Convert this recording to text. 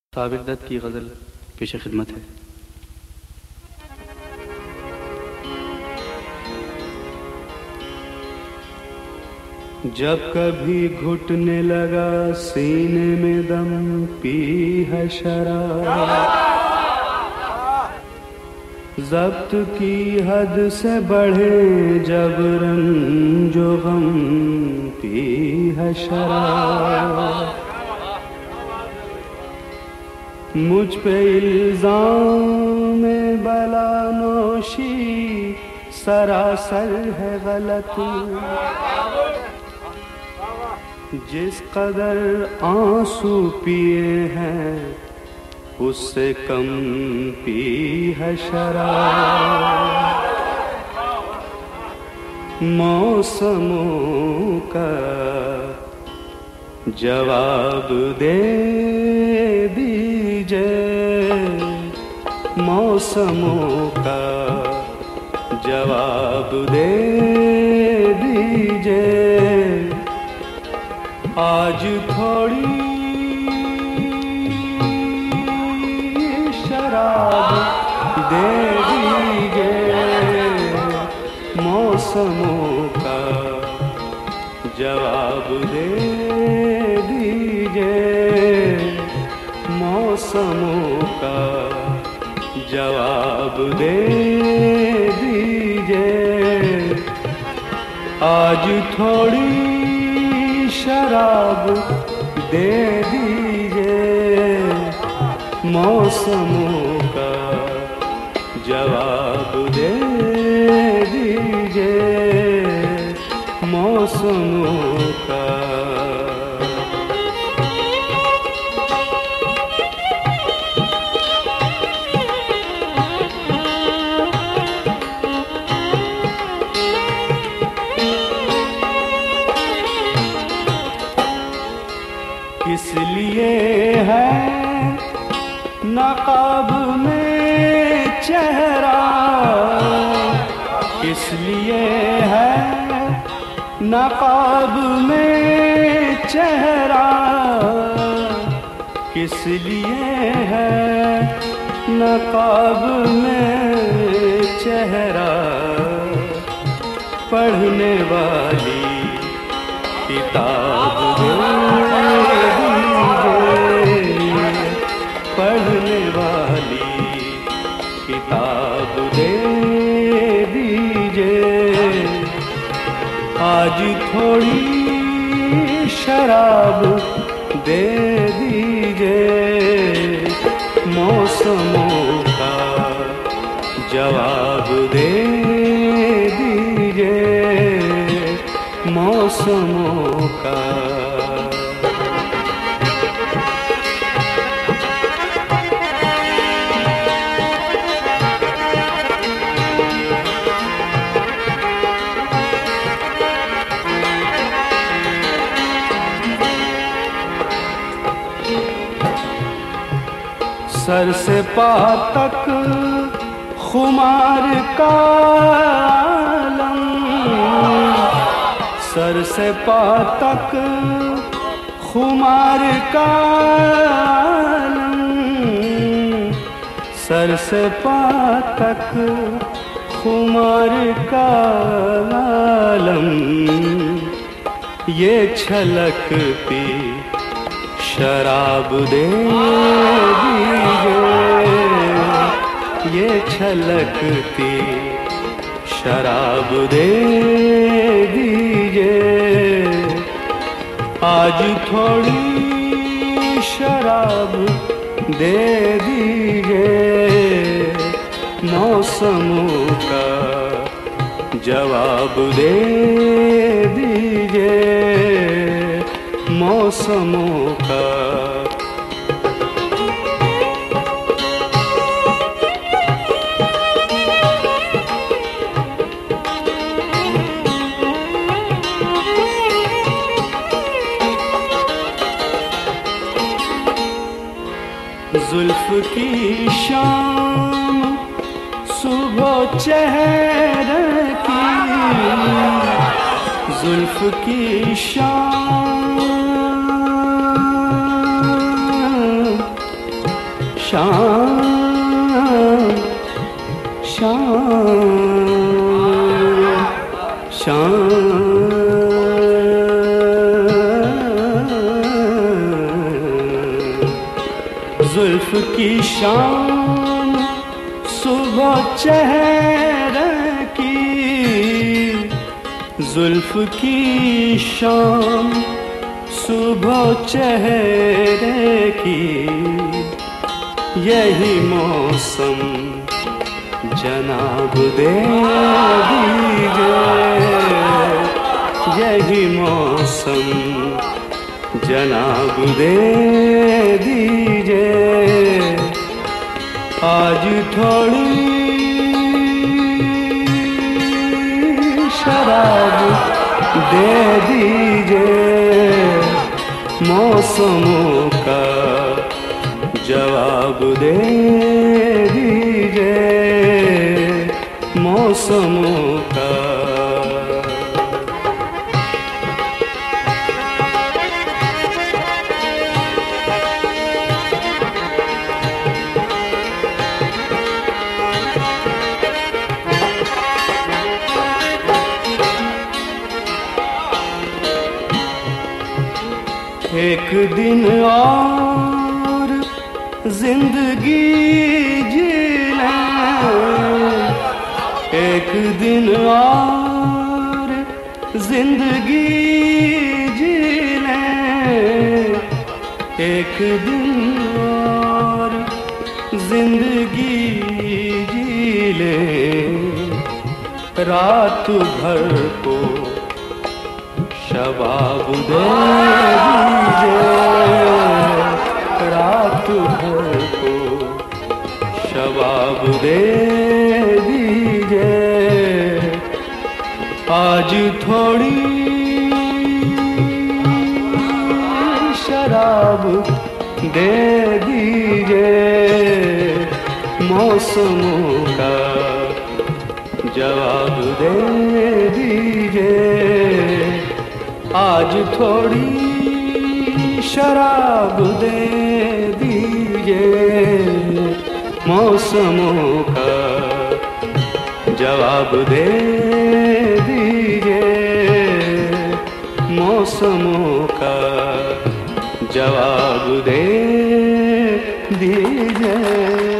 साबिर दत्त की गज़ल पेश खिदमत है। जब कभी घुटने लगा सीने में दम, पी है शराब ज़ब्त की हद से बढ़े जबरन जो गम, पी है शराब। मुझ पे इल्ज़ाम बला नोशी सरासर है गलत, जिस कदर आंसू पिए हैं उससे कम पी है शराब। मौसमों का जवाब दे दीजिए, मौसमों का जवाब दे दीजिए। आज थोड़ी शराब दे दीजिए, मौसमों का जवाब दे दीजिए, मौसमों का जवाब दे दीजिए। आज थोड़ी शराब दे दीजिए, मौसमों का जवाब दे दीजिए, मौसमों का। इसलिए है नकाब में चेहरा, इसलिए है नकाब में चेहरा, किस लिए है नकाब में चेहरा। पढ़ने वाली किताब दे दीजिए, पढ़ने वाली किताब दे दीजिए। आज थोड़ी शराब दे दीजिए, मौसमों का जवाब दे दीजिए, मौसमों का। सर से पाँव तक खुमार का आलम, सर से पाँव तक खुमार का आलम, सर से पाँव तक खुमार का आलम। ये छलकती शराब दे दीजिए, ये छलकती शराब दे दीजिए। आज थोड़ी शराब दे दीजिए, मौसमों का जवाब दे दीजिए, मौसमों का। जुल्फ की शाम सुबह चेहरे की, जुल्फ की शाम शाम शाम शाम जुल्फ की शाम सुबह चेहरे की, जुल्फ की शाम सुबह चेहरे की, यही मौसम जनाब दे दीजिए, यही मौसम जनाब दे दीजिए। आज थोड़ी शराब दे दीजिए, मौसमों का जवाब दे दीजिए, मौसमों का। एक दिन और जिंदगी जी लें, एक दिन और जिंदगी जी लें, एक दिन और जिंदगी जी लें, रात भर को शबाब दे दीजिए, रात भर को शबाब दे दीजिए। आज थोड़ी शराब दे दीजिए, मौसमों का जवाब दे दीजिए। आज थोड़ी शराब दे दीजिए, मौसमों का जवाब दे दीजिए, मौसमों का जवाब दे दीजिए।